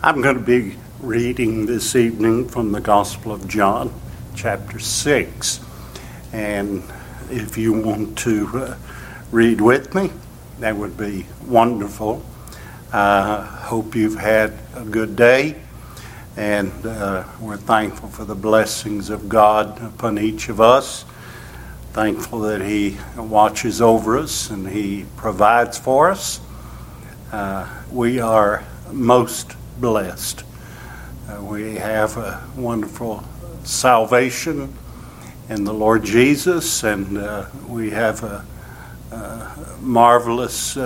I'm going to be reading this evening from the Gospel of John, chapter 6. And if you want to read with me, that would be wonderful. I hope you've had a good day, and we're thankful for the blessings of God upon each of us. Thankful that He watches over us and He provides for us. We are most blessed. We have a wonderful salvation in the Lord Jesus, and we have a marvelous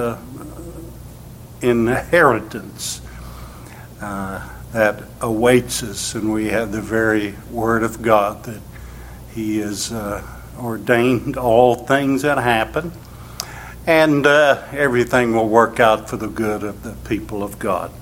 inheritance that awaits us, and we have the very Word of God that He has ordained all things that happen, and everything will work out for the good of the people of God.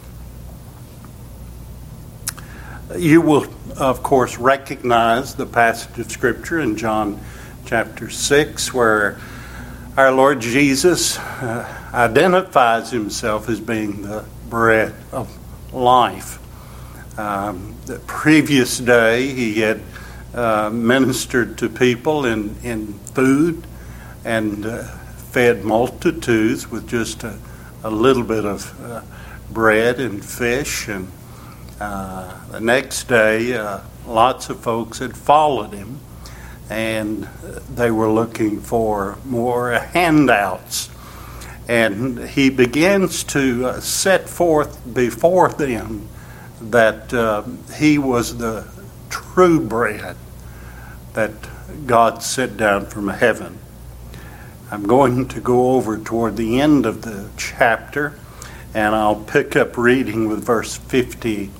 You will, of course, recognize the passage of Scripture in John chapter 6, where our Lord Jesus identifies Himself as being the bread of life. The previous day, He had ministered to people in food and fed multitudes with just a little bit of bread and fish. And the next day, lots of folks had followed Him, and they were looking for more handouts. And He begins to set forth before them that He was the true bread that God sent down from heaven. I'm going to go over toward the end of the chapter, and I'll pick up reading with verse 51.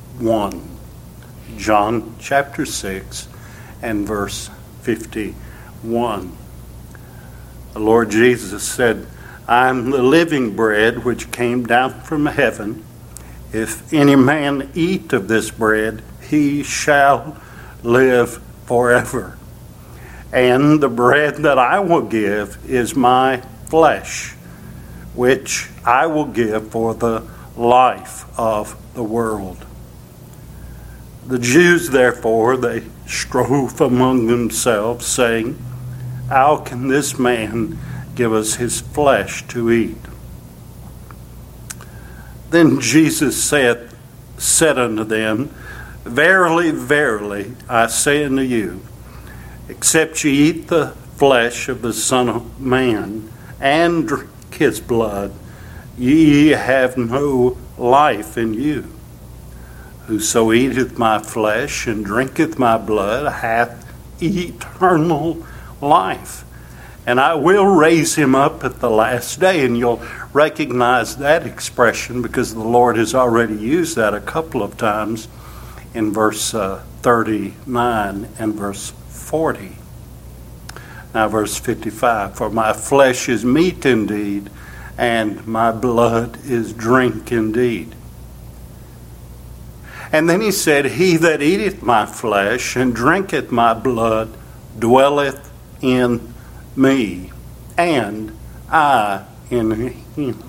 John chapter 6 and verse 51. The Lord Jesus said, "I am the living bread which came down from heaven. If any man eat of this bread, he shall live forever. And the bread that I will give is my flesh, which I will give for the life of the world." The Jews, therefore, they strove among themselves, saying, "How can this man give us his flesh to eat?" Then Jesus said unto them, "Verily, verily, I say unto you, except ye eat the flesh of the Son of Man and drink his blood, ye have no life in you. Whoso eateth my flesh and drinketh my blood hath eternal life, and I will raise him up at the last day." And you'll recognize that expression because the Lord has already used that a couple of times in verse 39 and verse 40. Now verse 55, "For my flesh is meat indeed, and my blood is drink indeed." And then He said, "He that eateth my flesh and drinketh my blood dwelleth in me, and I in him."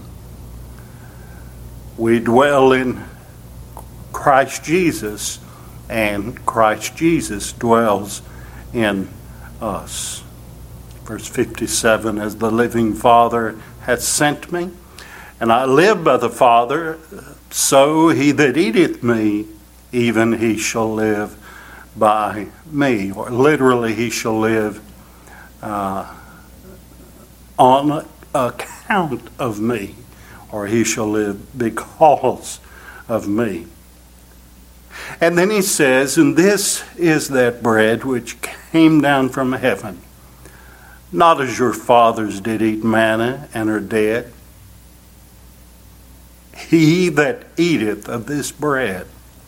We dwell in Christ Jesus, and Christ Jesus dwells in us. Verse 57, "As the living Father hath sent me, and I live by the Father, so he that eateth me, even he shall live by me." Or literally, he shall live on account of me, or he shall live because of me. And then He says, "And this is that bread which came down from heaven, not as your fathers did eat manna and are dead. He that eateth of this bread,"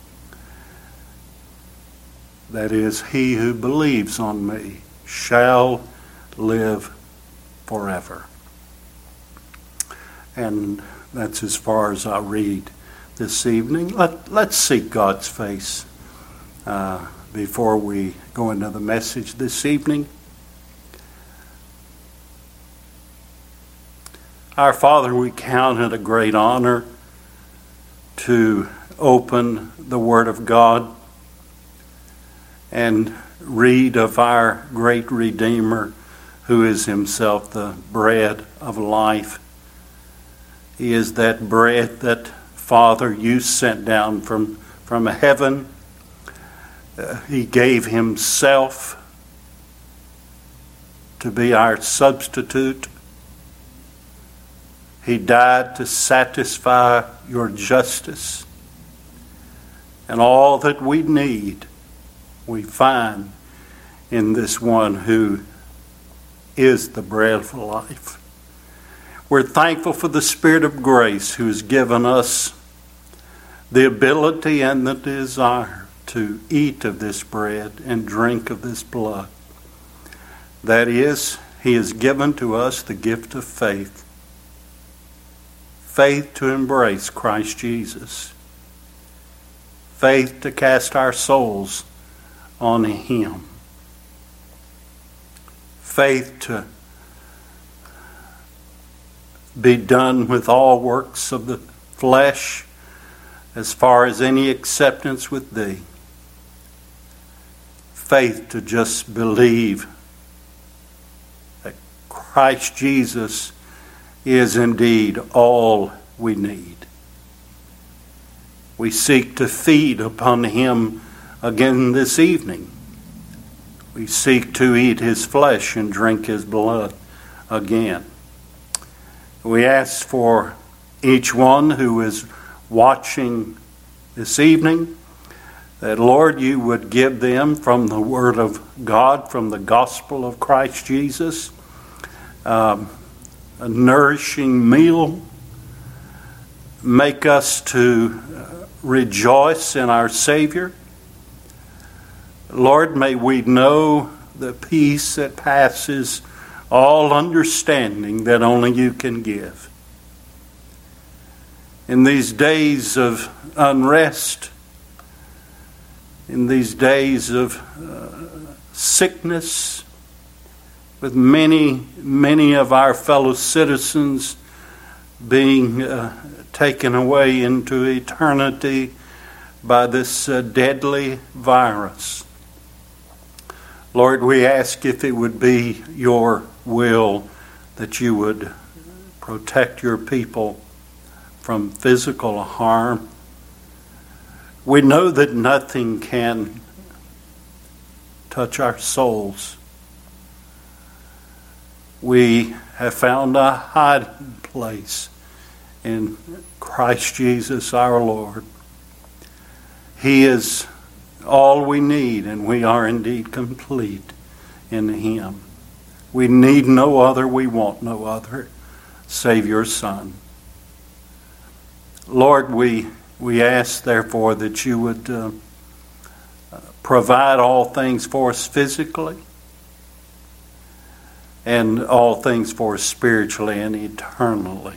that is, he who believes on me, "shall live forever." And that's as far as I'll read this evening. Let's seek God's face before we go into the message this evening. Our Father, we count it a great honor to open the Word of God and read of our great Redeemer, who is himself the bread of life. He is that bread that, Father, you sent down from heaven. He gave himself to be our substitute. He died to satisfy your justice. And all that we need, we find in this one who is the bread of life. We're thankful for the Spirit of grace who has given us the ability and the desire to eat of this bread and drink of this blood. That is, he has given to us the gift of faith. Faith to embrace Christ Jesus. Faith to cast our souls on him. Faith to be done with all works of the flesh as far as any acceptance with thee. Faith to just believe that Christ Jesus is indeed all we need. We seek to feed upon him again this evening. We seek to eat his flesh and drink his blood again. We ask for each one who is watching this evening that, Lord, you would give them from the Word of God, from the gospel of Christ Jesus, a nourishing meal. Make us to rejoice in our Savior. Lord, may we know the peace that passes all understanding that only you can give. In these days of unrest, in these days of sickness, with many of our fellow citizens being taken away into eternity by this deadly virus, Lord, we ask if it would be your will that you would protect your people from physical harm. We know that nothing can touch our souls. We have found a hiding place in Christ Jesus our Lord. He is all we need, and we are indeed complete in him. We need no other, we want no other, save your Son. Lord, we ask, therefore, that you would provide all things for us physically and all things for us spiritually and eternally.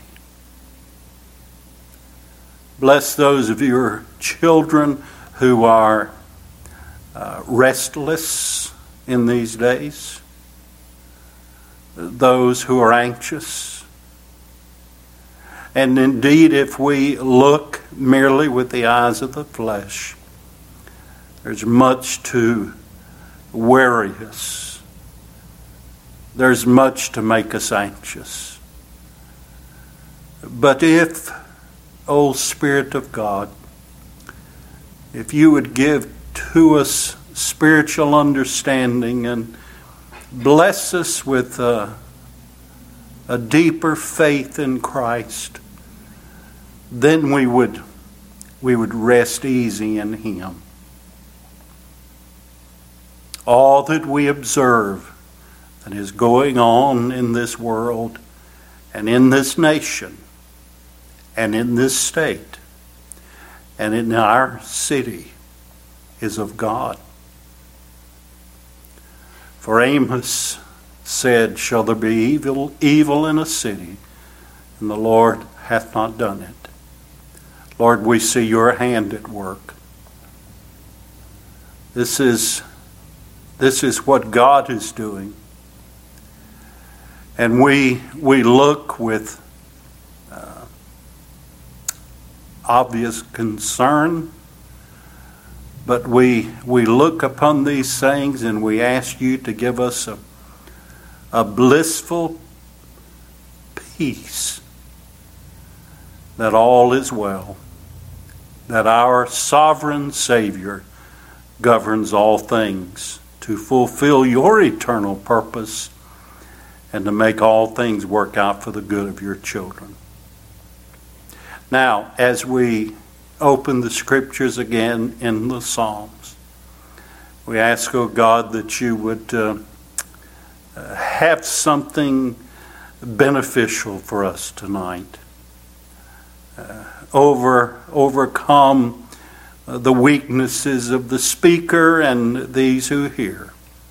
Bless those of your children who are restless in these days, those who are anxious. And indeed, if we look merely with the eyes of the flesh, there's much to worry us. There's much to make us anxious. But if, O Spirit of God, if you would give to us spiritual understanding and bless us with a deeper faith in Christ, then we would rest easy in him. All that we observe that is going on in this world and in this nation and in this state and in our city is of God. For Amos said, shall there be evil in a city, and the Lord hath not done it. Lord, we see your hand at work. This is what God is doing. And we look with obvious concern. But we look upon these things and we ask you to give us a blissful peace that all is well, that our sovereign Savior governs all things to fulfill your eternal purpose and to make all things work out for the good of your children. Now, as we open the Scriptures again in the Psalms, we ask, O God, that you would have something beneficial for us tonight. Overcome the weaknesses of the speaker and these who hear.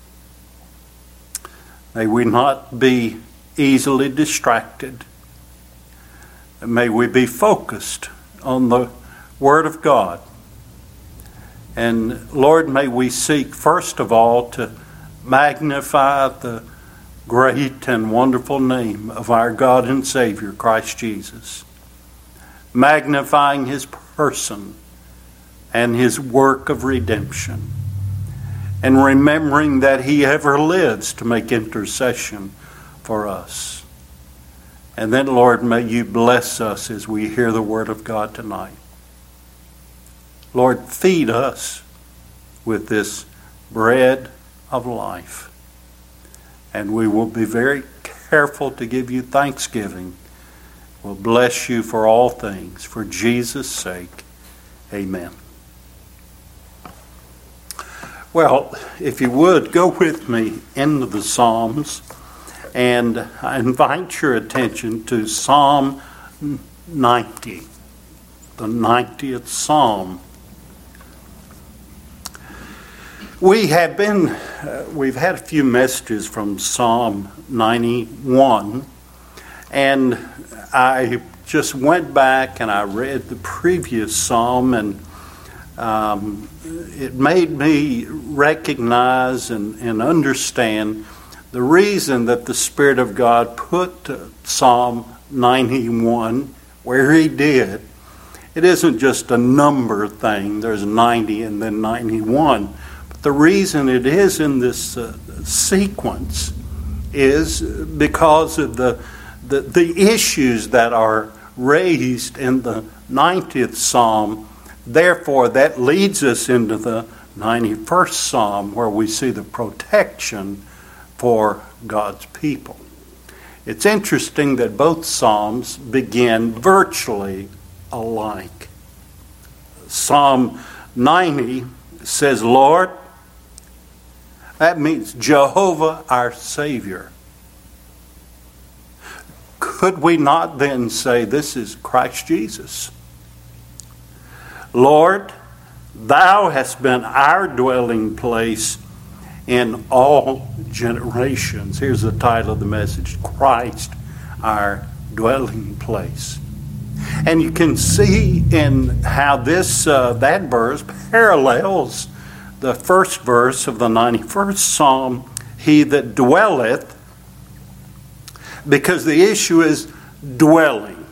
May we not be easily distracted. May we be focused on the Word of God. And Lord, may we seek first of all to magnify the great and wonderful name of our God and Savior, Christ Jesus. Magnifying his person and his work of redemption, and remembering that he ever lives to make intercession for us. And then, Lord, may you bless us as we hear the word of God tonight. Lord, feed us with this bread of life, and we will be very careful to give you thanksgiving. We'll bless you for all things. For Jesus' sake, amen. Well, if you would, go with me into the Psalms, and I invite your attention to Psalm 90, the 90th Psalm. We've had a few messages from Psalm 91, and I just went back and I read the previous psalm, and it made me recognize and understand the reason that the Spirit of God put Psalm 91 where he did. It isn't just a number thing. There's 90 and then 91. But the reason it is in this sequence is because of the issues that are raised in the 90th Psalm. Therefore, that leads us into the 91st Psalm, where we see the protection for God's people. It's interesting that both Psalms begin virtually alike. Psalm 90 says, Lord. That means Jehovah our Savior. Could we not then say this is Christ Jesus? Lord, thou hast been our dwelling place in all generations. Here's the title of the message, Christ, our dwelling place. And you can see in how that verse parallels the first verse of the 91st Psalm, he that dwelleth, because the issue is dwelling.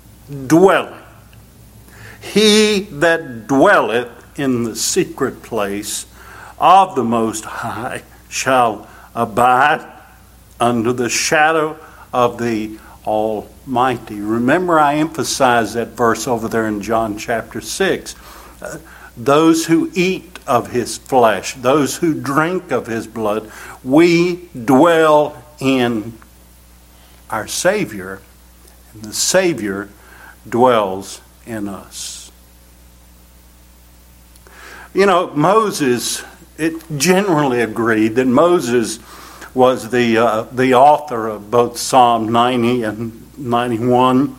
He that dwelleth in the secret place of the Most High shall abide under the shadow of the Almighty. Remember, I emphasized that verse over there in John chapter 6. Those who eat of his flesh, those who drink of his blood, we dwell in our Savior, and the Savior dwells in us. You know, Moses, it generally agreed that Moses was the author of both Psalm 90 and 91,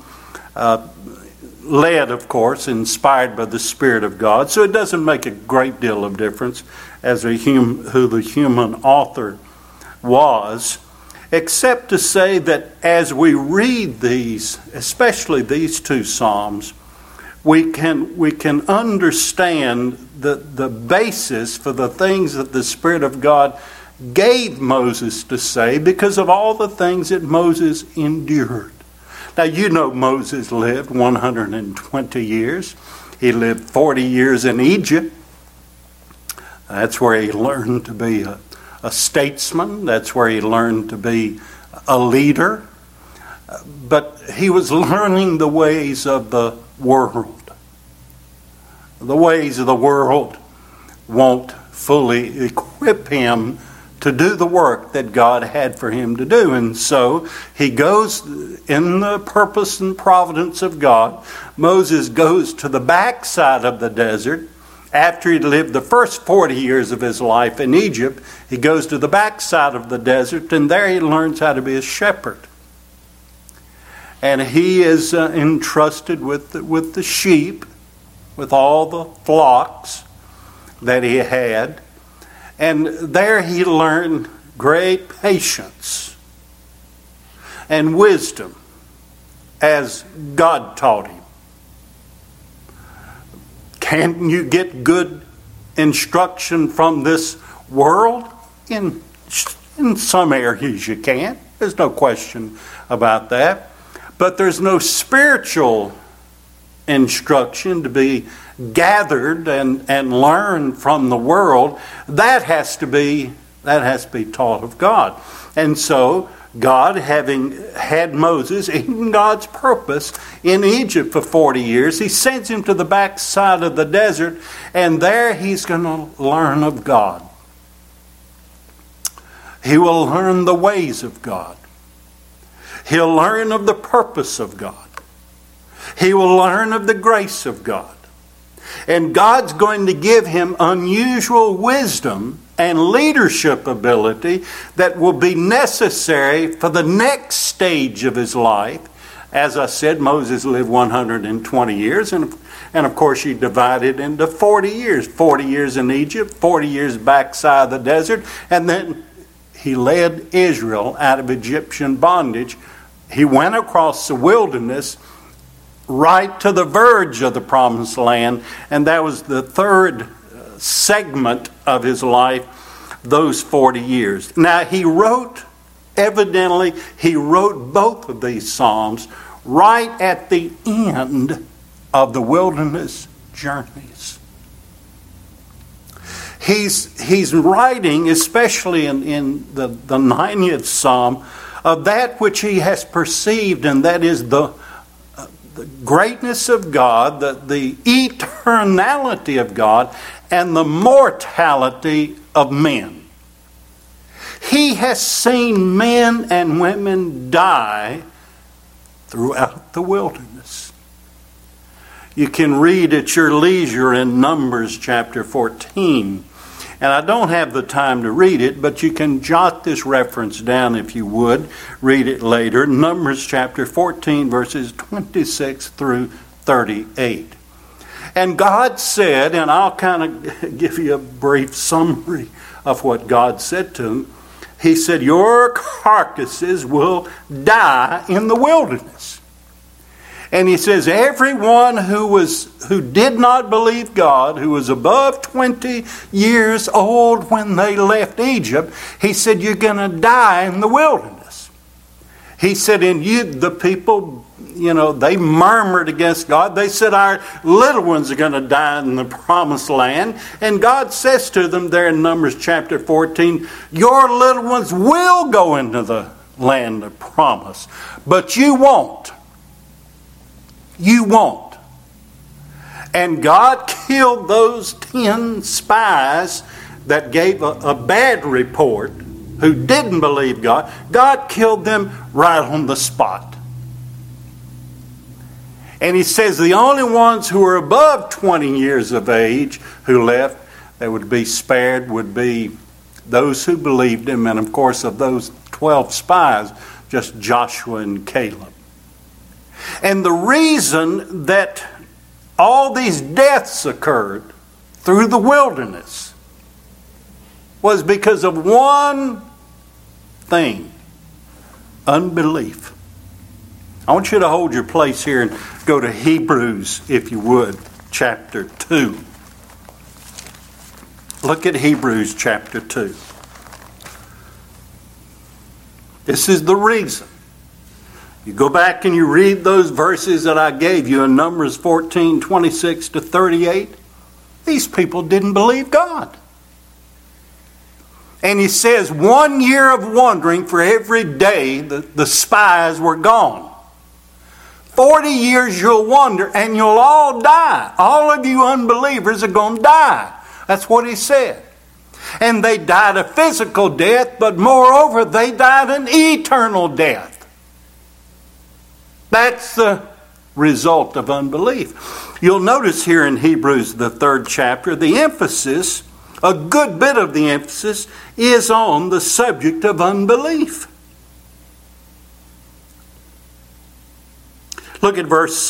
led, of course, inspired by the Spirit of God. So it doesn't make a great deal of difference as who the human author was, except to say that as we read these, especially these two Psalms, we can understand the basis for the things that the Spirit of God gave Moses to say because of all the things that Moses endured. Now, you know Moses lived 120 years. He lived 40 years in Egypt. That's where he learned to be a statesman. That's where he learned to be a leader. But he was learning the ways of the world. The ways of the world won't fully equip him to do the work that God had for him to do. And so he goes in the purpose and providence of God. Moses goes to the backside of the desert. After he'd lived the first 40 years of his life in Egypt, he goes to the backside of the desert, and there he learns how to be a shepherd. And he is entrusted with the sheep, with all the flocks that he had. And there he learned great patience and wisdom as God taught him. Can you get good instruction from this world? In some areas you can. There's no question about that. But there's no spiritual instruction to be gathered and learned from the world. That has to be taught of God. And so God, having had Moses in God's purpose in Egypt for 40 years, he sends him to the backside of the desert, and there he's going to learn of God. He will learn the ways of God. He'll learn of the purpose of God. He will learn of the grace of God. And God's going to give him unusual wisdom and leadership ability that will be necessary for the next stage of his life. As I said, Moses lived 120 years, and of course he divided into 40 years. 40 years in Egypt, 40 years backside the desert, and then he led Israel out of Egyptian bondage. He went across the wilderness right to the verge of the promised land, and that was the third segment of his life, those 40 years. Now he wrote both of these Psalms right at the end of the wilderness journeys. He's writing, especially in the 90th Psalm, of that which he has perceived, and that is the greatness of God, the eternality of God, and the mortality of men. He has seen men and women die throughout the wilderness. You can read at your leisure in Numbers chapter 14. And I don't have the time to read it, but you can jot this reference down if you would. Read it later. Numbers chapter 14, verses 26 through 38. And God said, and I'll kind of give you a brief summary of what God said to him. He said, your carcasses will die in the wilderness. And he says, everyone who did not believe God, who was above 20 years old when they left Egypt, he said, you're going to die in the wilderness. He said, and the people, they murmured against God. They said, our little ones are going to die in the promised land. And God says to them there in Numbers chapter 14, your little ones will go into the land of promise, but you won't. You won't. And God killed those 10 spies that gave a bad report, who didn't believe God. God killed them right on the spot. And he says the only ones who are above 20 years of age who left, that would be spared, would be those who believed him. And of course, of those 12 spies, just Joshua and Caleb. And the reason that all these deaths occurred through the wilderness was because of one thing: unbelief. I want you to hold your place here and go to Hebrews, if you would, chapter 2. Look at Hebrews chapter 2. This is the reason You go back and you read those verses that I gave you in Numbers 14, 26 to 38. These people didn't believe God. And he says 1 year of wandering for every day the spies were gone. 40 years you'll wander and you'll all die. All of you unbelievers are going to die. That's what he said. And they died a physical death, but moreover they died an eternal death. That's the result of unbelief. You'll notice here in Hebrews, the 3rd chapter, the emphasis, a good bit of the emphasis, is on the subject of unbelief. Look at verse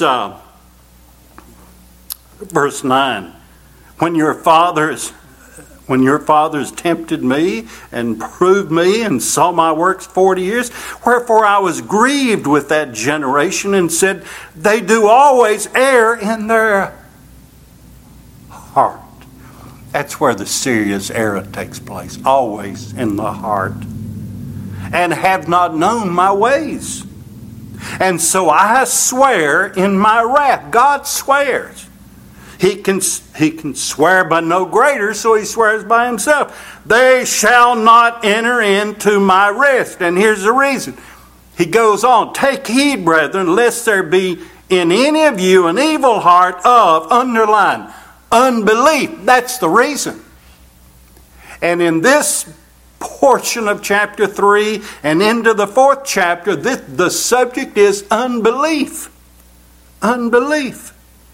9. When your fathers tempted me and proved me and saw my works 40 years, wherefore I was grieved with that generation and said, they do always err in their heart. That's where the serious error takes place, always in the heart. And have not known my ways. And so I swear in my wrath. God swears. He can swear by no greater, so he swears by himself. They shall not enter into my rest. And here's the reason. He goes on, take heed, brethren, lest there be in any of you an evil heart of, underline, unbelief. That's the reason. And in this portion of chapter 3 and into the 4th chapter, the subject is unbelief. Unbelief.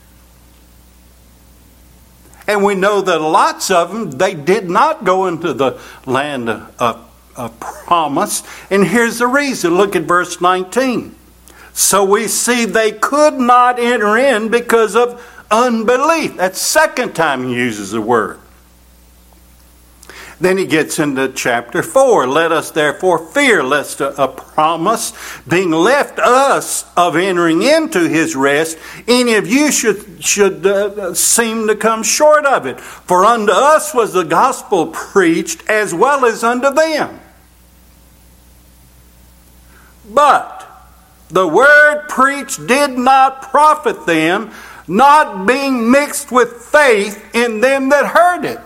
And we know that lots of them, they did not go into the land of promise. And here's the reason. Look at verse 19. So we see they could not enter in because of unbelief. That's the second time he uses the word. Then he gets into chapter 4. Let us therefore fear, lest a promise being left us of entering into his rest, any of you should seem to come short of it. For unto us was the gospel preached as well as unto them. But the word preached did not profit them, not being mixed with faith in them that heard it.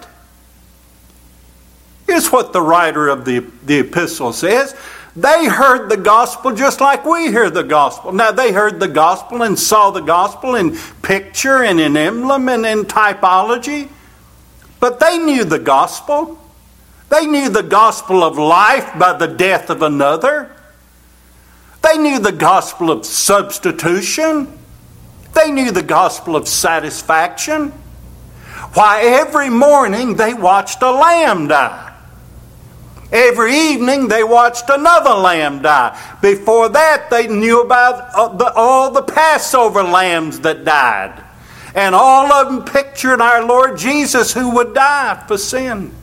Here's what the writer of the epistle says. They heard the gospel just like we hear the gospel. Now, they heard the gospel and saw the gospel in picture and in emblem and in typology. But they knew the gospel. They knew the gospel of life by the death of another. They knew the gospel of substitution. They knew the gospel of satisfaction. Why, every morning they watched a lamb die. Every evening they watched another lamb die. Before that they knew about all the Passover lambs that died. And all of them pictured our Lord Jesus who would die for sin.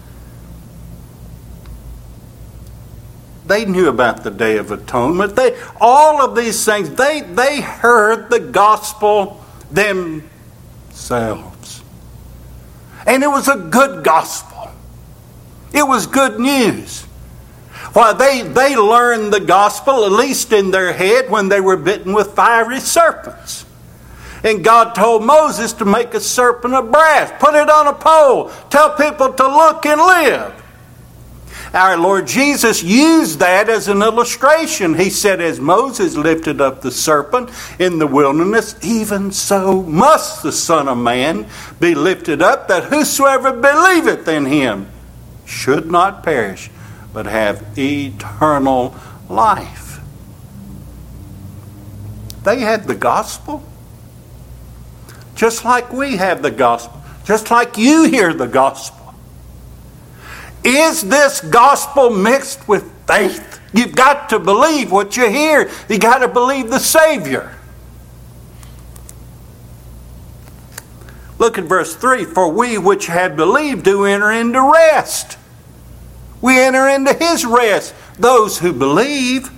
They knew about the Day of Atonement. All of these things, they heard the gospel themselves. And it was a good gospel. It was good news. Why, they learned the gospel, at least in their head, when they were bitten with fiery serpents. And God told Moses to make a serpent of brass, put it on a pole, tell people to look and live. Our Lord Jesus used that as an illustration. He said, as Moses lifted up the serpent in the wilderness, even so must the Son of Man be lifted up, that whosoever believeth in him should not perish, but have eternal life. They had the gospel, just like we have the gospel, just like you hear the gospel. Is this gospel mixed with faith? You've got to believe what you hear. You've got to believe the Savior. Look at verse 3. For we which have believed do enter into rest. We enter into his rest, those who believe.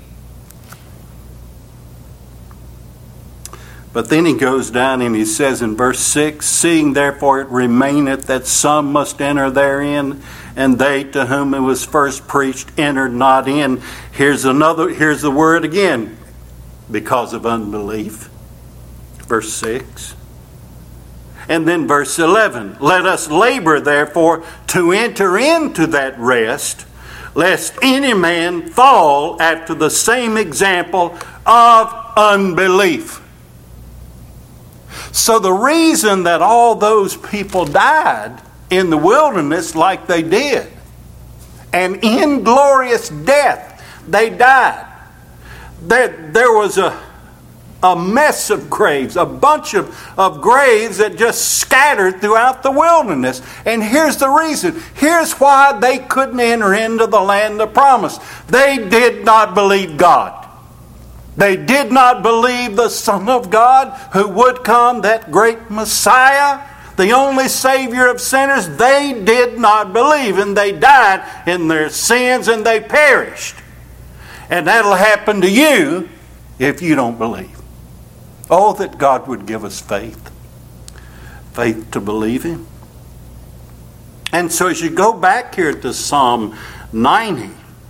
But then he goes down and he says in verse 6, seeing therefore it remaineth that some must enter therein, and they to whom it was first preached entered not in. Here's the word again. because of unbelief. Verse 6. And then verse 11. Let us labor, therefore, to enter into that rest, lest any man fall after the same example of unbelief. So the reason that all those people died in the wilderness like they did, and in glorious death they died, there was a mess of graves, a bunch of graves that just scattered throughout the wilderness. And here's the reason. Here's why they couldn't enter into the land of promise. They did not believe God. They did not believe the Son of God who would come, that great Messiah, the only Savior of sinners. They did not believe, and they died in their sins and they perished. And that'll happen to you if you don't believe. Oh, that God would give us faith. Faith to believe Him. And so as you go back here to Psalm 90,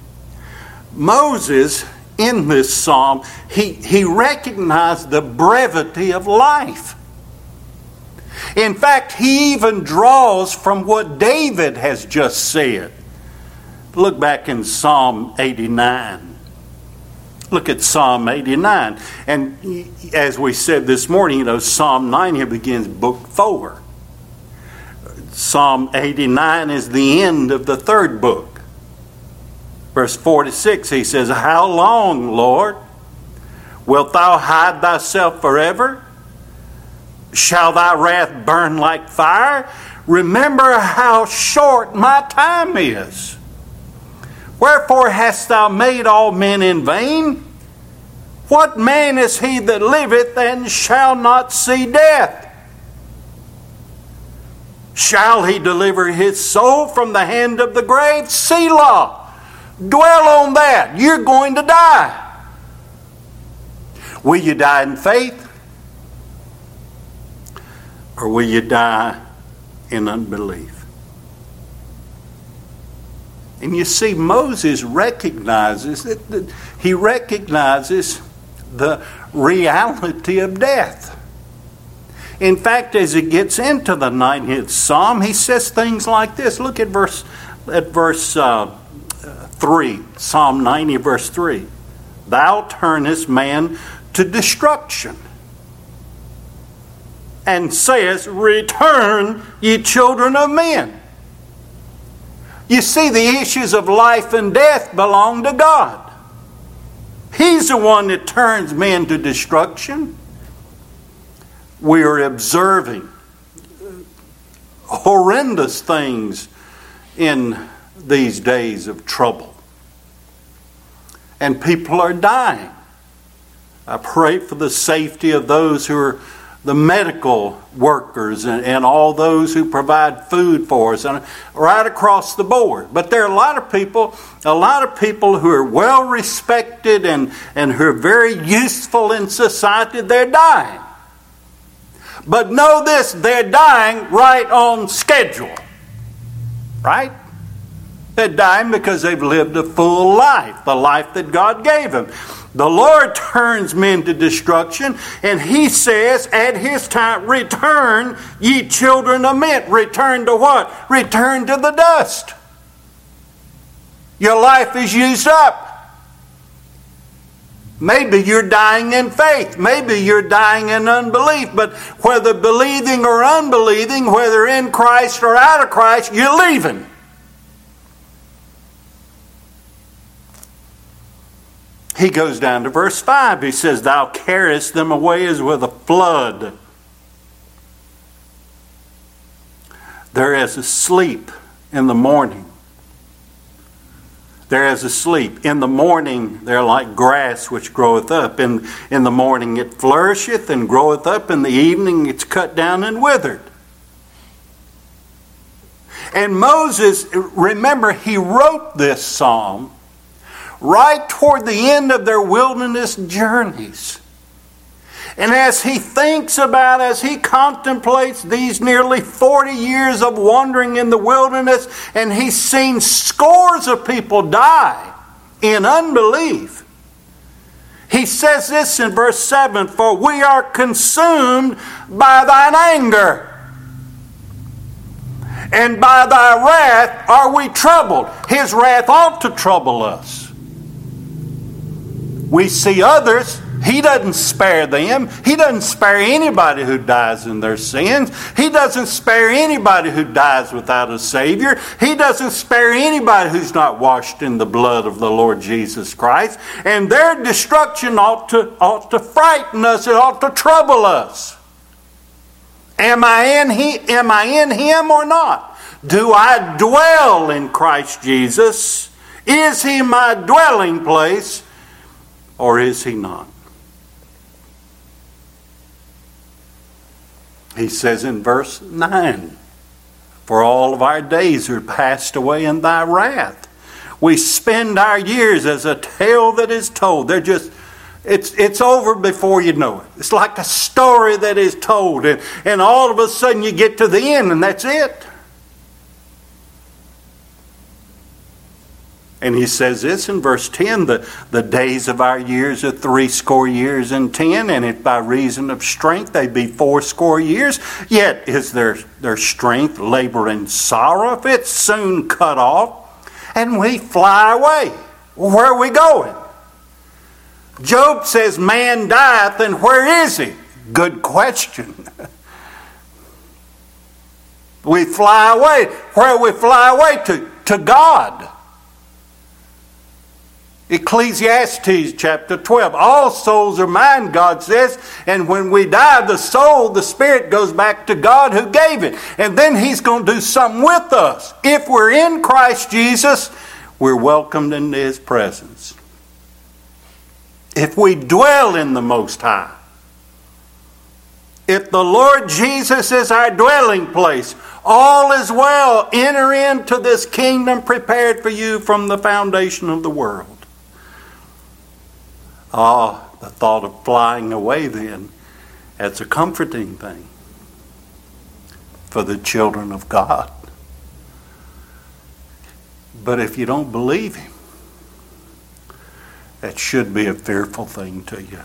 Moses, in this psalm, he recognized the brevity of life. In fact, he even draws from what David has just said. Look back in Psalm 89. Look at Psalm 89. And as we said this morning, Psalm 90 begins book 4. Psalm 89 is the end of the third book. Verse 46, he says, How long, Lord, wilt thou hide thyself forever? Shall thy wrath burn like fire? Remember how short my time is. Wherefore hast thou made all men in vain? What man is he that liveth and shall not see death? Shall he deliver his soul from the hand of the grave? Selah. Dwell on that. You're going to die. Will you die in faith? Or will you die in unbelief? And you see, Moses recognizes that he recognizes the reality of death. In fact, as he gets into the 90th Psalm, he says things like this. Look at verse 3, Psalm 90, verse 3. Thou turnest man to destruction, and sayest, Return, ye children of men. You see, the issues of life and death belong to God. He's the one that turns men to destruction. We are observing horrendous things in these days of trouble. And people are dying. I pray for the safety of those who are the medical workers and all those who provide food for us, and right across the board. But there are a lot of people who are well respected and who are very useful in society. They're dying. But know this, they're dying right on schedule. Right? They're dying because they've lived a full life, the life that God gave them. The Lord turns men to destruction, and He says at His time, Return, ye children of men. Return to what? Return to the dust. Your life is used up. Maybe you're dying in faith. Maybe you're dying in unbelief. But whether believing or unbelieving, whether in Christ or out of Christ, you're leaving. He goes down to verse 5. He says, Thou carriest them away as with a flood. They're as asleep in the morning. They're as asleep. In the morning they're like grass which groweth up. In the morning it flourisheth and groweth up. In the evening it's cut down and withered. And Moses, remember, he wrote this psalm right toward the end of their wilderness journeys. And as he thinks about, as he contemplates these nearly 40 years of wandering in the wilderness, and he's seen scores of people die in unbelief, He says this in verse 7, for we are consumed by thine anger, and by thy wrath are we troubled. His wrath ought to trouble us. We see others, He doesn't spare them. He doesn't spare anybody who dies in their sins. He doesn't spare anybody who dies without a Savior. He doesn't spare anybody who's not washed in the blood of the Lord Jesus Christ. And their destruction ought to frighten us. It ought to trouble us. Am I in Him or not? Do I dwell in Christ Jesus? Is He my dwelling place, or is He not? He says in verse 9, for all of our days are passed away in thy wrath. We spend our years as a tale that is told. It's over before you know it. It's like a story that is told, and all of a sudden you get to the end and that's it. And he says this in verse 10, the days of our years are 80 years and 10, and if by reason of strength they be 80 years, yet is their strength labor and sorrow, if it's soon cut off, and we fly away. Where are we going? Job says, man dieth, and where is he? Good question. We fly away. Where we fly away to? To God. Ecclesiastes chapter 12. All souls are mine, God says. And when we die, the soul, the spirit goes back to God who gave it. And then He's going to do something with us. If we're in Christ Jesus, we're welcomed into His presence. If we dwell in the Most High, if the Lord Jesus is our dwelling place, all is well. Enter into this kingdom prepared for you from the foundation of the world. The thought of flying away then, that's a comforting thing for the children of God. But if you don't believe Him, that should be a fearful thing to you.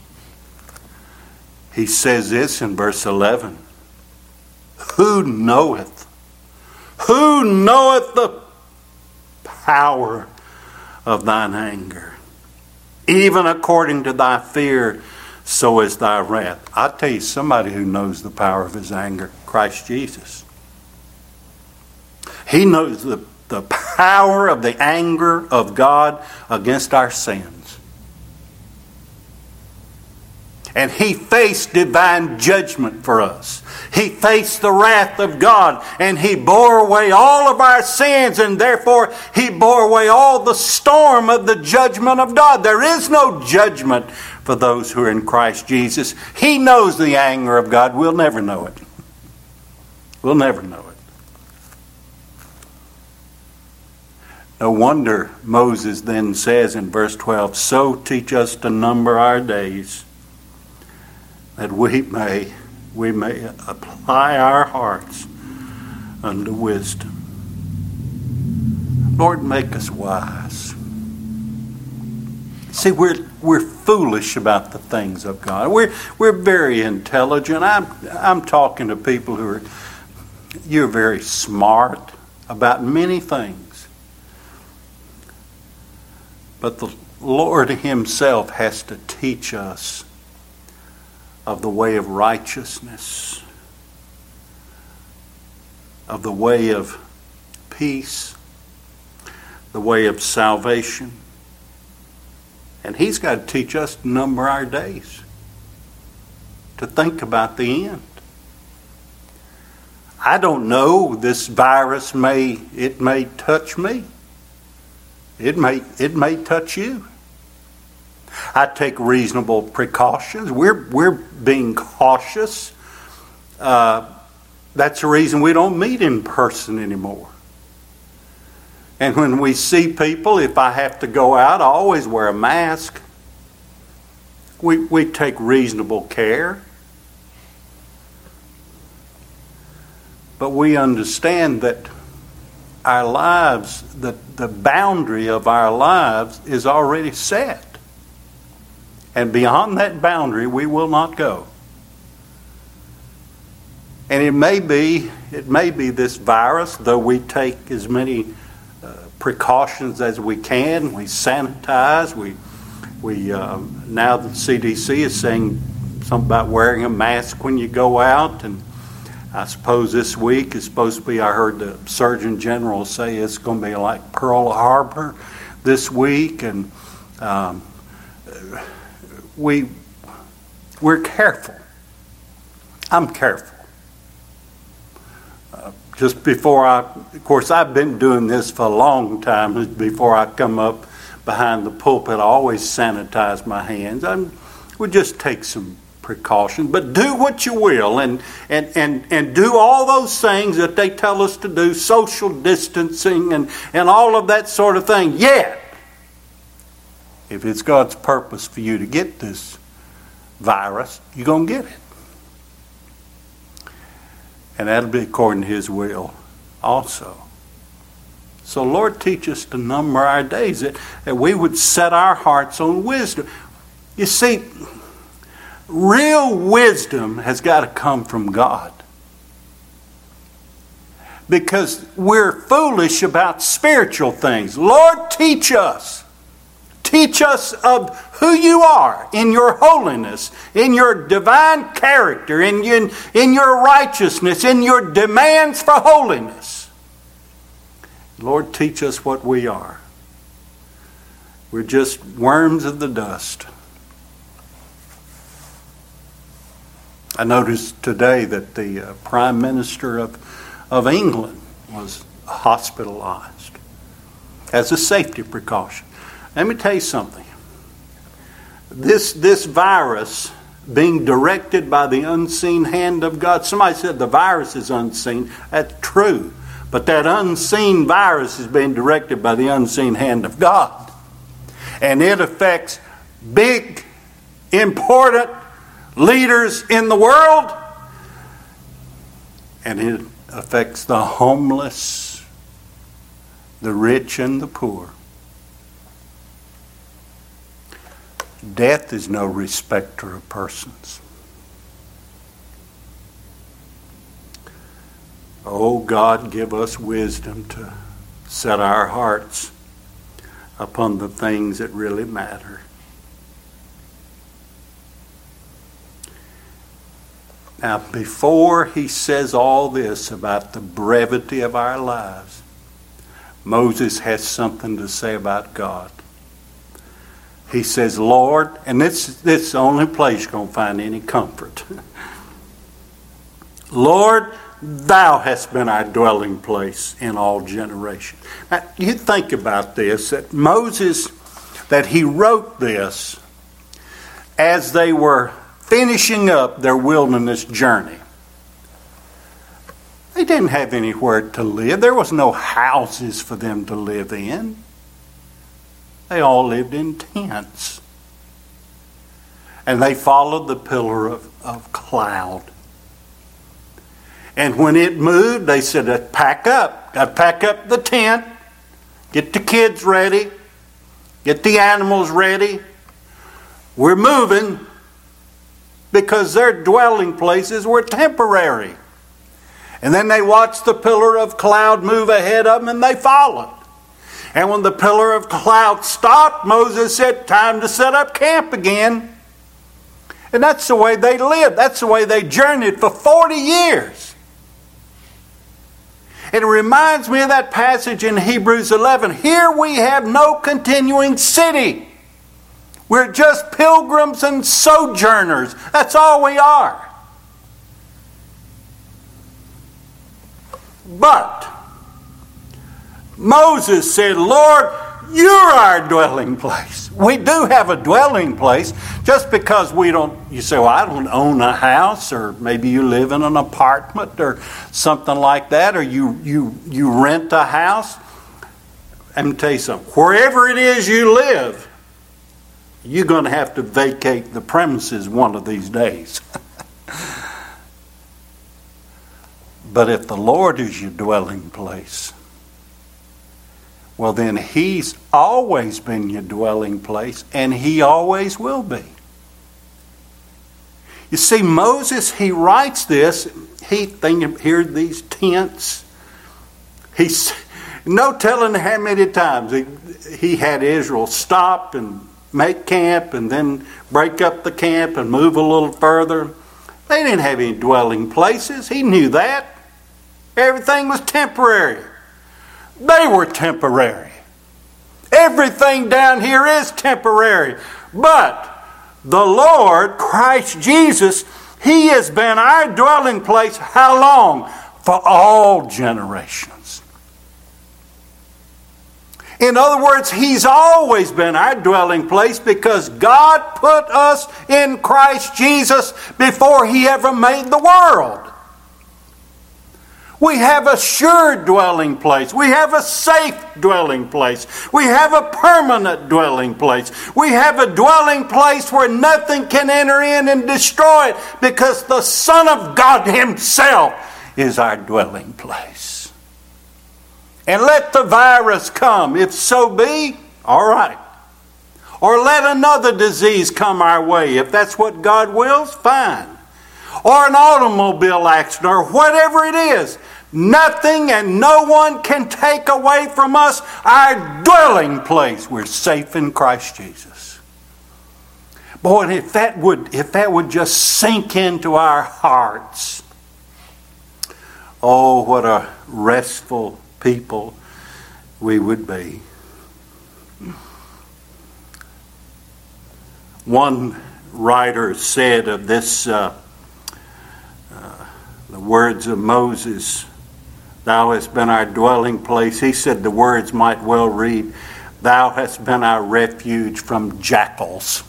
He says this in verse 11. Who knoweth? Who knoweth the power of thine anger? Even according to thy fear, so is thy wrath. I'll tell you somebody who knows the power of His anger. Christ Jesus. He knows the power of the anger of God against our sins. And He faced divine judgment for us. He faced the wrath of God, and He bore away all of our sins, and therefore He bore away all the storm of the judgment of God. There is no judgment for those who are in Christ Jesus. He knows the anger of God. We'll never know it. We'll never know it. No wonder Moses then says in verse 12, so teach us to number our days, that we may apply our hearts unto wisdom. Lord, make us wise. See, we're foolish about the things of God. We're very intelligent. I'm talking to people you're very smart about many things. But the Lord Himself has to teach us of the way of righteousness, of the way of peace, the way of salvation. And He's got to teach us to number our days, to think about the end. I don't know, this virus may touch me. It may touch you. I take reasonable precautions. We're being cautious. That's the reason we don't meet in person anymore. And when we see people, if I have to go out, I always wear a mask. We take reasonable care. But we understand that our lives, the boundary of our lives is already set. And beyond that boundary, we will not go. And it may be this virus, though we take as many precautions as we can. We sanitize. We now the CDC is saying something about wearing a mask when you go out, and I suppose this week is supposed to be, I heard the Surgeon General say it's going to be like Pearl Harbor this week, and we're careful. I'm careful. Just before of course I've been doing this for a long time. Before I come up behind the pulpit, I always sanitize my hands. We just take some precaution, but do what you will and do all those things that they tell us to do, social distancing and all of that sort of thing. Yet, if it's God's purpose for you to get this virus, you're going to get it. And that'll be according to His will also. So Lord, teach us to number our days, that we would set our hearts on wisdom. You see, real wisdom has got to come from God. Because we're foolish about spiritual things. Lord, teach us. Teach us of who you are in your holiness, in your divine character, in your righteousness, in your demands for holiness. Lord, teach us what we are. We're just worms of the dust. I noticed today that the Prime Minister of England was hospitalized as a safety precaution. Let me tell you something. This virus being directed by the unseen hand of God. Somebody said the virus is unseen. That's true. But that unseen virus is being directed by the unseen hand of God. And it affects big, important leaders in the world. And it affects the homeless, the rich, and the poor. Death is no respecter of persons. Oh God, give us wisdom to set our hearts upon the things that really matter. Now, before he says all this about the brevity of our lives, Moses has something to say about God. He says, Lord, and this is the only place you're going to find any comfort. Lord, thou hast been our dwelling place in all generations. Now, you think about this, that Moses, that he wrote this as they were finishing up their wilderness journey. They didn't have anywhere to live. There was no houses for them to live in. They all lived in tents. And they followed the pillar of cloud. And when it moved, they said, pack up. Got to pack up the tent. Get the kids ready. Get the animals ready. We're moving, because their dwelling places were temporary. And then they watched the pillar of cloud move ahead of them, and they followed. And when the pillar of cloud stopped, Moses said, time to set up camp again. And that's the way they lived. That's the way they journeyed for 40 years. It reminds me of that passage in Hebrews 11. Here we have no continuing city. We're just pilgrims and sojourners. That's all we are. But Moses said, Lord, you're our dwelling place. We do have a dwelling place. Just because we don't, you say, well, I don't own a house, or maybe you live in an apartment or something like that, or you rent a house. Let me tell you something. Wherever it is you live, you're going to have to vacate the premises one of these days. But if the Lord is your dwelling place, well, then He's always been your dwelling place, and He always will be. You see, Moses, he writes this. He thinking, here these tents. He's no telling how many times he had Israel stop and make camp and then break up the camp and move a little further. They didn't have any dwelling places. He knew that. Everything was temporary. They were temporary. Everything down here is temporary. But the Lord, Christ Jesus, He has been our dwelling place how long? For all generations. In other words, He's always been our dwelling place because God put us in Christ Jesus before He ever made the world. We have a sure dwelling place. We have a safe dwelling place. We have a permanent dwelling place. We have a dwelling place where nothing can enter in and destroy it because the Son of God Himself is our dwelling place. And let the virus come, if so be, all right. Or let another disease come our way. If that's what God wills, fine. Or an automobile accident, or whatever it is. Nothing and no one can take away from us our dwelling place. We're safe in Christ Jesus. Boy, if that would just sink into our hearts. Oh, what a restful people we would be. One writer said of this, the words of Moses, "Thou hast been our dwelling place." He said the words might well read, "Thou hast been our refuge from jackals."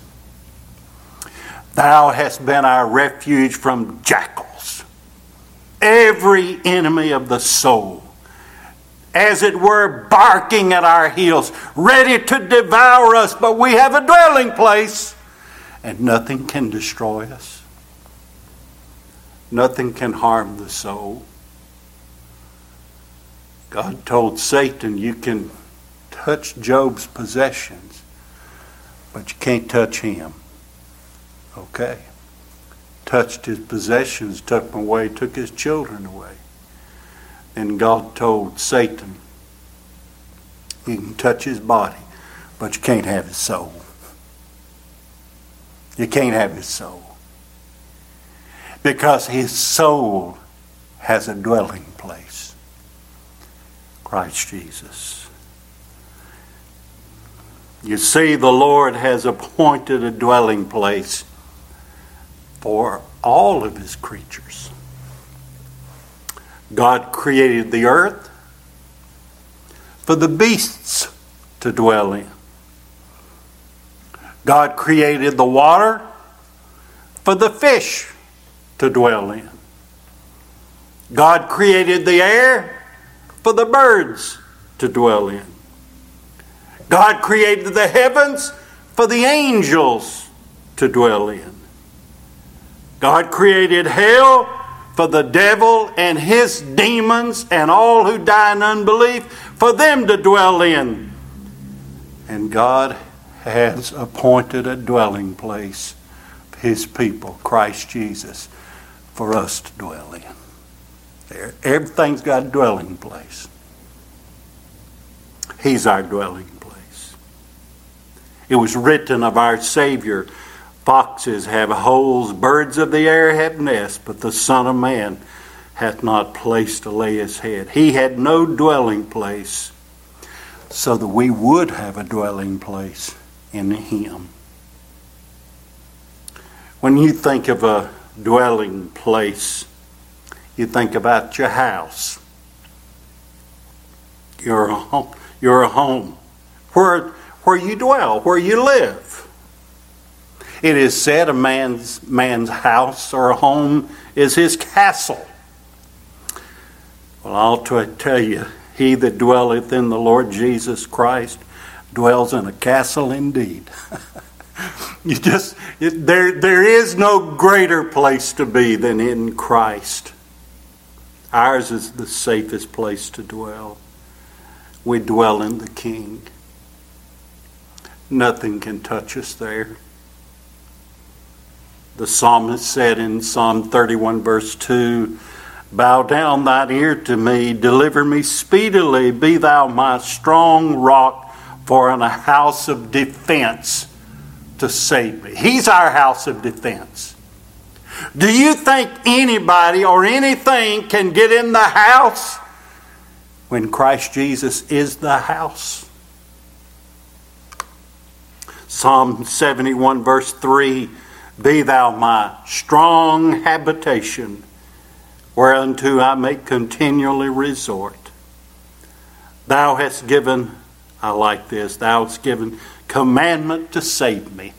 Thou hast been our refuge from jackals. Every enemy of the soul, as it were, barking at our heels, ready to devour us, but we have a dwelling place, and nothing can destroy us. Nothing can harm the soul. God told Satan, you can touch Job's possessions, but you can't touch him. Okay. Touched his possessions, took them away, took his children away. And God told Satan, you can touch his body, but you can't have his soul. You can't have his soul. Because his soul has a dwelling place. Christ Jesus. You see, the Lord has appointed a dwelling place for all of His creatures. God created the earth for the beasts to dwell in. God created the water for the fish to dwell in. God created the air for the birds to dwell in. God created the heavens for the angels to dwell in. God created hell for the devil and his demons and all who die in unbelief, for them to dwell in. And God has appointed a dwelling place for His people, Christ Jesus, for us to dwell in. Everything's got a dwelling place. He's our dwelling place. It was written of our Savior, foxes have holes, birds of the air have nests, but the Son of Man hath not place to lay his head. He had no dwelling place, so that we would have a dwelling place in Him. When you think of a dwelling place, you think about your house, your home, where you dwell, where you live. It is said a man's house or a home is his castle. Well, I'll tell you, he that dwelleth in the Lord Jesus Christ dwells in a castle indeed. There is no greater place to be than in Christ. Ours is the safest place to dwell. We dwell in the King. Nothing can touch us there. The psalmist said in Psalm 31 verse 2, "Bow down thine ear to me, deliver me speedily, be thou my strong rock for in a house of defense to save me." He's our house of defense. Do you think anybody or anything can get in the house when Christ Jesus is the house? Psalm 71 verse 3, "Be thou my strong habitation, whereunto I may continually resort. Thou hast given," I like this, "thou hast given commandment to save me.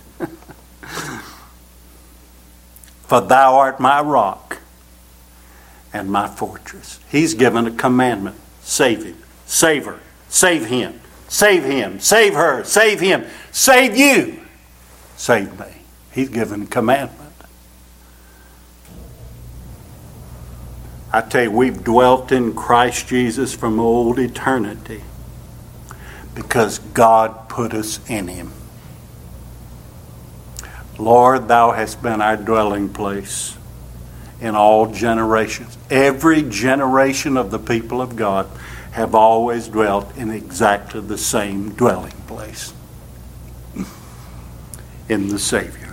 For thou art my rock and my fortress." He's given a commandment. Save him. Save her. Save him. Save him. Save her. Save him. Save you. Save me. He's given a commandment. I tell you, we've dwelt in Christ Jesus from old eternity because God put us in him. Lord, thou hast been our dwelling place in all generations. Every generation of the people of God have always dwelt in exactly the same dwelling place, in the Savior.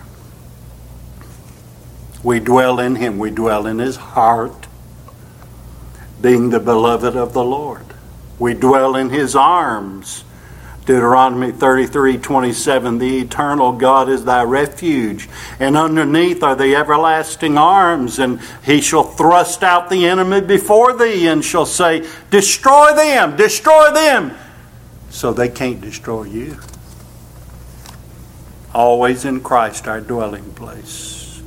We dwell in him. We dwell in his heart, being the beloved of the Lord. We dwell in his arms. Deuteronomy 33:27, "The eternal God is thy refuge, and underneath are the everlasting arms, and he shall thrust out the enemy before thee, and shall say, destroy them, destroy them," so they can't destroy you. Always in Christ, our dwelling place.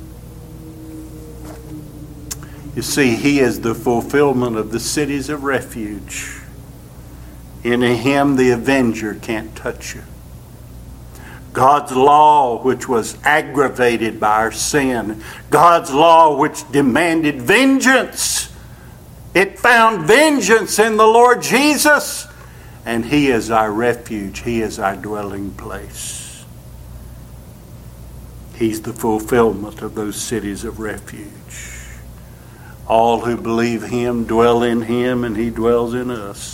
You see, he is the fulfillment of the cities of refuge. In him the avenger can't touch you. God's law, which was aggravated by our sin, God's law which demanded vengeance, it found vengeance in the Lord Jesus, and he is our refuge. He is our dwelling place. He's the fulfillment of those cities of refuge. All who believe him dwell in him, and he dwells in us.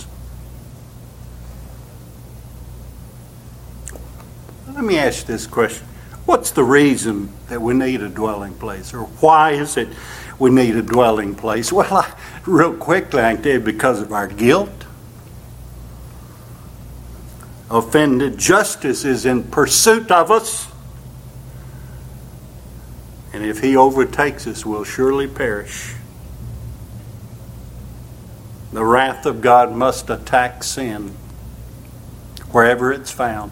Let me ask this question. What's the reason that we need a dwelling place? Or why is it we need a dwelling place? Well, real quickly, I can tell you, because of our guilt. Offended justice is in pursuit of us. And if he overtakes us, we'll surely perish. The wrath of God must attack sin wherever it's found.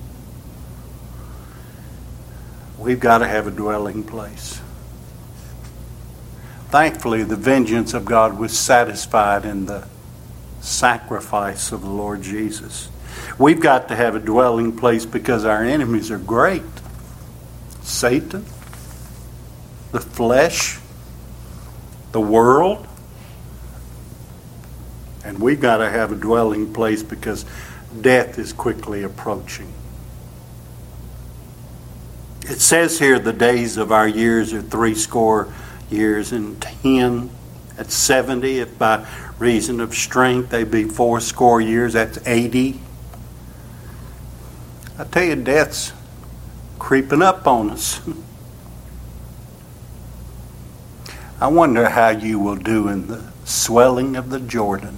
We've got to have a dwelling place. Thankfully, the vengeance of God was satisfied in the sacrifice of the Lord Jesus. We've got to have a dwelling place because our enemies are great. Satan, the flesh, the world. And we've got to have a dwelling place because death is quickly approaching. It says here the days of our years are 70 years, and 10 at 70. If by reason of strength they be 80 years, that's 80. I tell you, death's creeping up on us. I wonder how you will do in the swelling of the Jordan.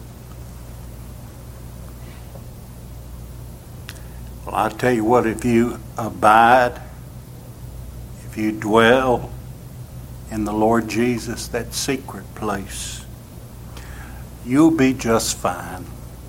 Well, I tell you what, if you abide, if you dwell in the Lord Jesus, that secret place, you'll be just fine.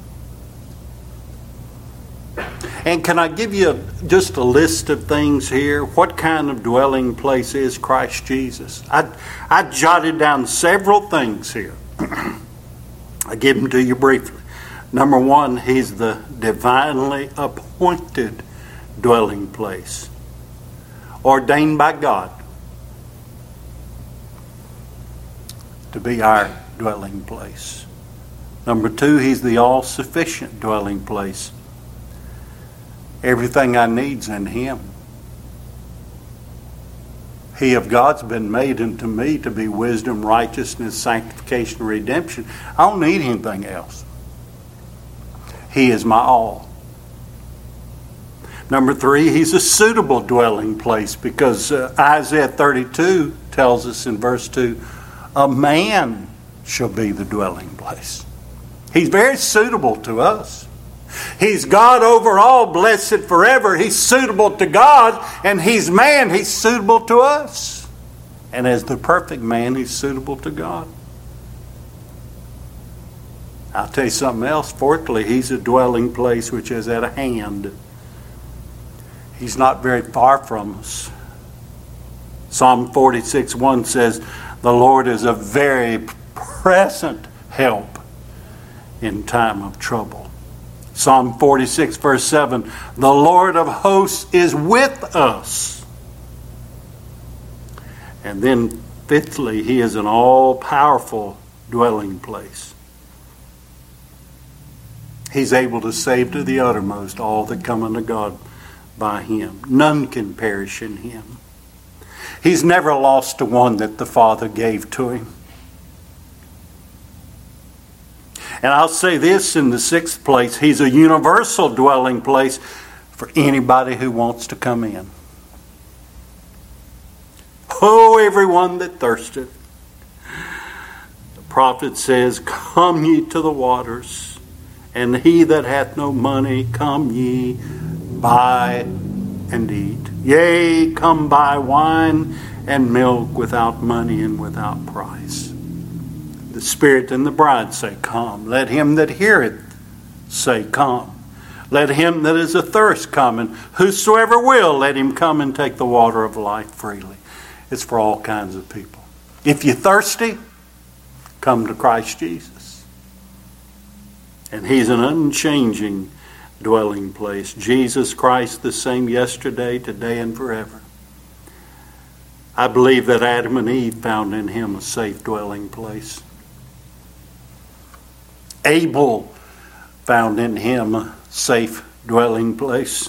And can I give you just a list of things here? What kind of dwelling place is Christ Jesus? I jotted down several things here. I give them to you briefly. Number one, he's the divinely appointed dwelling place, ordained by God to be our dwelling place. Number two, he's the all-sufficient dwelling place. Everything I need's in him. He of God's been made unto me to be wisdom, righteousness, sanctification, redemption. I don't need anything else. He is my all. Number 3, He's a suitable dwelling place, because Isaiah 32 tells us in verse 2, a man shall be the dwelling place. He's very suitable to us. He's God over all, blessed forever. He's suitable to God, and He's man. He's suitable to us. And as the perfect man, He's suitable to God. I'll tell you something else. Fourthly, He's a dwelling place which is at hand. He's not very far from us. Psalm 46:1 says, the Lord is a very present help in time of trouble. Psalm 46 verse 7, the Lord of hosts is with us. And then fifthly, He is an all-powerful dwelling place. He's able to save to the uttermost all that come unto God by Him. None can perish in Him. He's never lost to one that the Father gave to Him. And I'll say this in the 6th place, He's a universal dwelling place for anybody who wants to come in. Oh, everyone that thirsteth. The prophet says, come ye to the waters, and he that hath no money, come ye, buy and eat. Yea, come buy wine and milk without money and without price. The Spirit and the bride say, come. Let him that heareth say, come. Let him that is athirst come, and whosoever will, let him come and take the water of life freely. It's for all kinds of people. If you're thirsty, come to Christ Jesus. And He's an unchanging dwelling place. Jesus Christ the same yesterday, today, and forever. I believe that Adam and Eve found in Him a safe dwelling place. Abel found in him a safe dwelling place.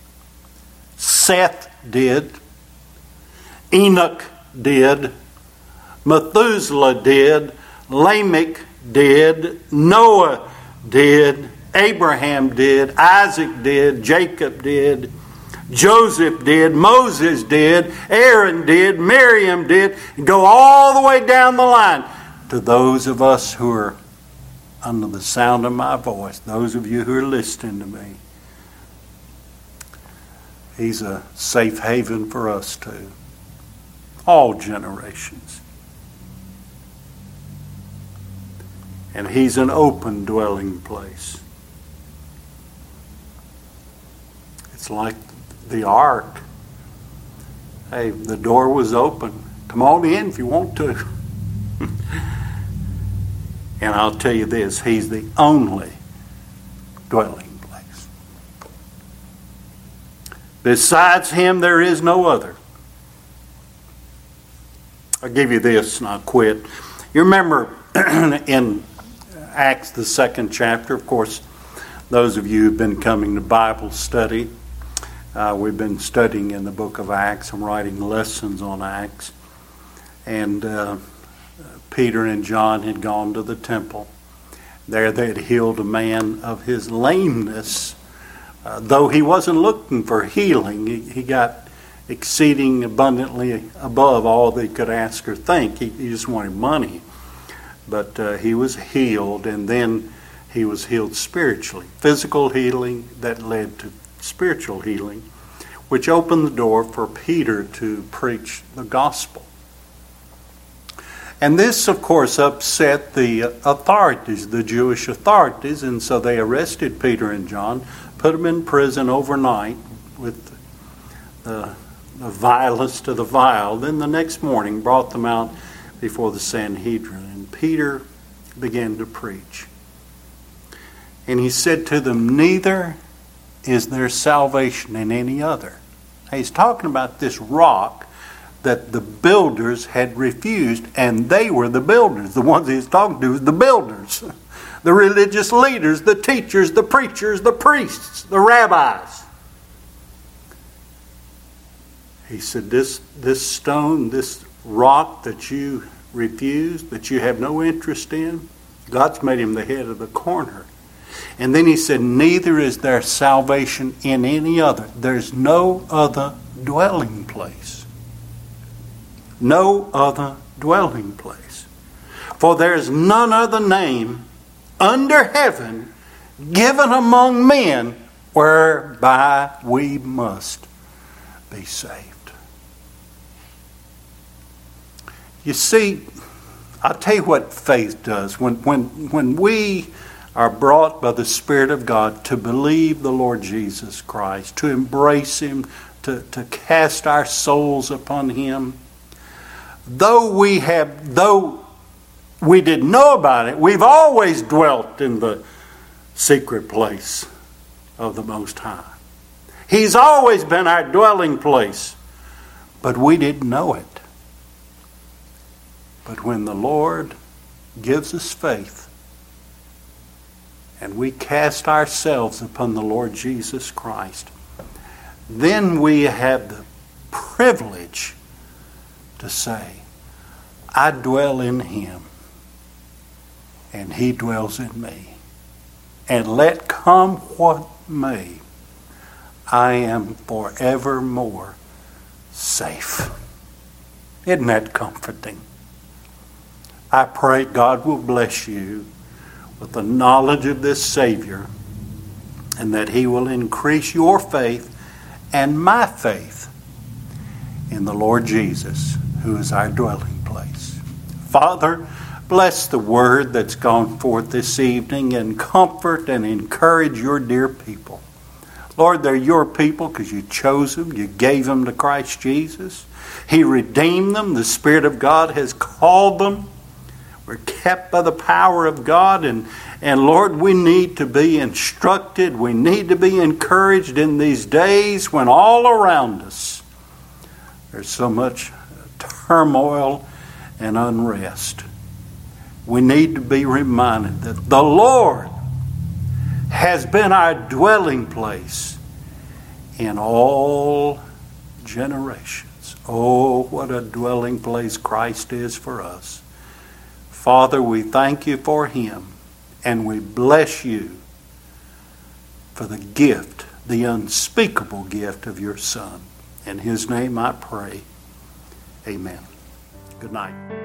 Seth did. Enoch did. Methuselah did. Lamech did. Noah did. Abraham did. Isaac did. Jacob did. Joseph did. Moses did. Aaron did. Miriam did. Go all the way down the line to those of us who are under the sound of my voice, those of you who are listening to me. He's a safe haven for us too. All generations. And He's an open dwelling place. It's like the ark. Hey, the door was open. Come on in if you want to. And I'll tell you this, He's the only dwelling place. Besides Him, there is no other. I'll give you this and I'll quit. You remember in Acts, the 2nd chapter, of course, those of you who've been coming to Bible study, we've been studying in the book of Acts. I'm writing lessons on Acts. And Peter and John had gone to the temple. There they had healed a man of his lameness. Though he wasn't looking for healing, he got exceeding abundantly above all they could ask or think. He just wanted money. But he was healed, and then he was healed spiritually. Physical healing that led to spiritual healing, which opened the door for Peter to preach the gospel. And this, of course, upset the authorities, the Jewish authorities, and so they arrested Peter and John, put them in prison overnight with the vilest of the vile. Then the next morning brought them out before the Sanhedrin, and Peter began to preach. And he said to them, neither is there salvation in any other. Now, he's talking about this rock that the builders had refused, and they were the builders. The ones he was talking to was the builders. The religious leaders, the teachers, the preachers, the priests, the rabbis. He said, this stone, this rock that you refuse, that you have no interest in, God's made him the head of the corner. And then he said, neither is there salvation in any other. There's no other dwelling place. No other dwelling place. For there is none other name under heaven given among men whereby we must be saved. You see, I'll tell you what faith does. When we are brought by the Spirit of God to believe the Lord Jesus Christ, to embrace him, to cast our souls upon him, though we didn't know about it, we've always dwelt in the secret place of the Most High. He's always been our dwelling place, but we didn't know it. But when the Lord gives us faith and we cast ourselves upon the Lord Jesus Christ, then we have the privilege to say, I dwell in him and he dwells in me. And let come what may, I am forevermore safe. Isn't that comforting? I pray God will bless you with the knowledge of this Savior, and that he will increase your faith and my faith in the Lord Jesus, who is our dwelling place. Father, bless the word that's gone forth this evening and comfort and encourage your dear people. Lord, they're your people because you chose them. You gave them to Christ Jesus. He redeemed them. The Spirit of God has called them. We're kept by the power of God. And Lord, we need to be instructed. We need to be encouraged in these days when all around us there's so much turmoil and unrest. We need to be reminded that the Lord has been our dwelling place in all generations. Oh, what a dwelling place Christ is for us. Father, we thank you for him, and we bless you for the gift, the unspeakable gift of your Son. In his name I pray. Amen. Good night.